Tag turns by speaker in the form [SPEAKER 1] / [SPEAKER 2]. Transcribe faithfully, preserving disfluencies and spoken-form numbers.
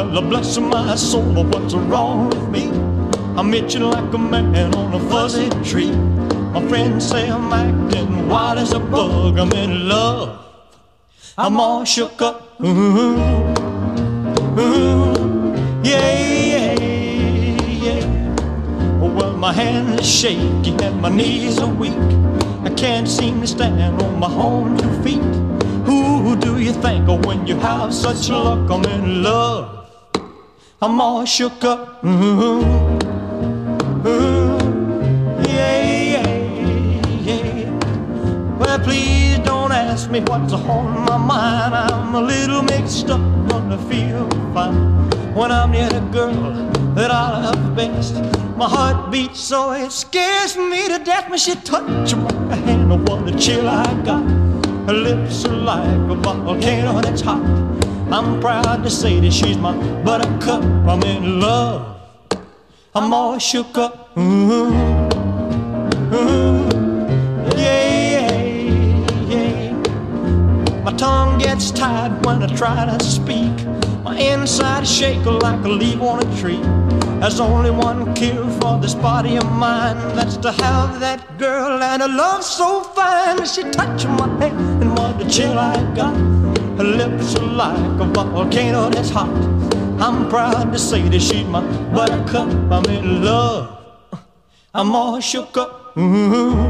[SPEAKER 1] Well, bless my soul, what's wrong with me? I'm itching like a man on a fuzzy tree. My friends say I'm acting wild as a bug. I'm in love, I'm all shook up. Ooh, ooh, yeah, yeah, yeah. Well, my hands are shaky and my knees are weak. I can't seem to stand on my own two feet. Who do you think of when you have such luck? I'm in love, I'm all shook up. Ooh, ooh, yeah, yeah, yeah. Well, please don't ask me what's on my mind. I'm a little mixed up, but I feel fine when I'm near the girl that I love best. My heart beats so it scares me to death when she touches my hand. Oh, what a chill I got. Her lips are like a volcano that's hot. I'm proud to say that she's my buttercup. I'm in love, I'm all shook up. Ooh, ooh, yeah, yeah, yeah. My tongue gets tied when I try to speak. My inside shake like a leaf on a tree. There's only one cure for this body of mine. That's to have that girl and a love so fine. She touched my hand and what a chill I got. Her lips are like a volcano that's hot. I'm proud to say that she's my buttercup. I'm in love, I'm all shook up. Ooh.